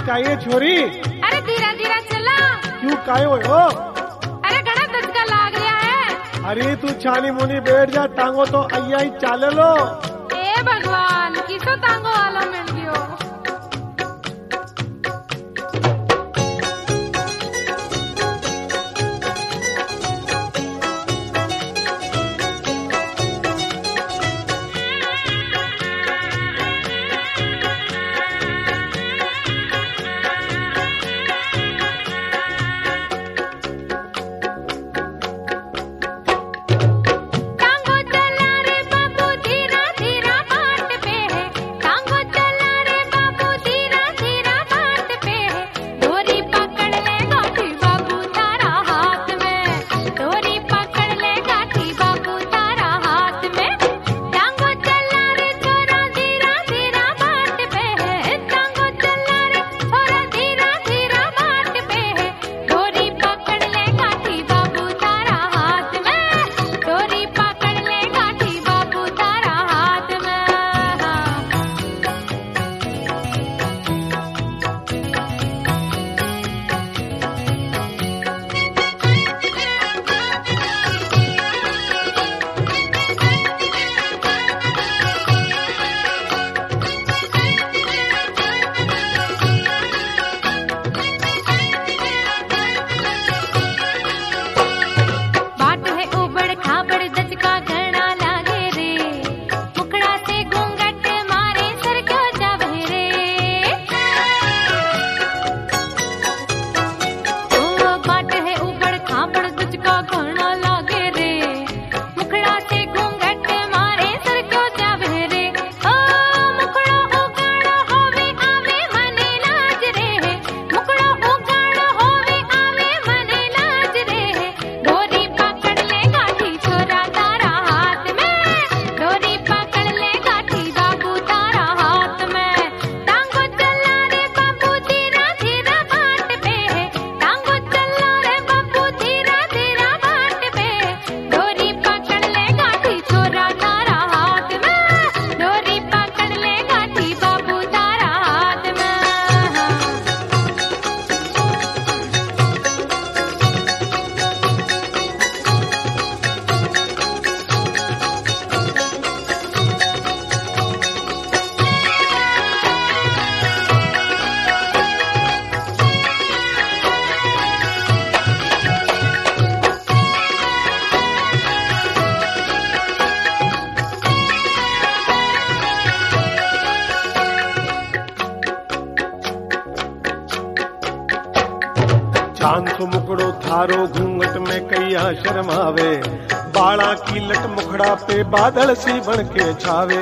काये छोरी? अरे धीरा धीरा चला। क्यों काये हो? अरे घना दचका लाग रहा है। अरे तू छानी मुनी बैठ जा, टांगो तो अय्या ही चाले लो। ए भगवान, किसो टांगो वाला मिल गयो। चांद सो मुकड़ो थारो घूंघट में कैया शर्मावे, बाड़ा की लट मुखड़ा पे बादल सी बन के छावे।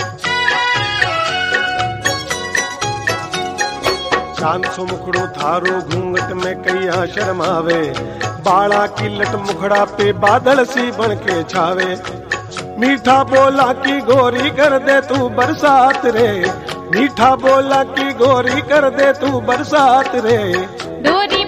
चांद सो मुखड़ो थारो घूंघट में कैया शर्मावे, बाड़ा की लट मुखड़ा पे बादल सी बन के छावे। मीठा बोला की गोरी कर दे तू बरसात रे, मीठा बोला की गोरी कर दे तू बरसात रे। डोरी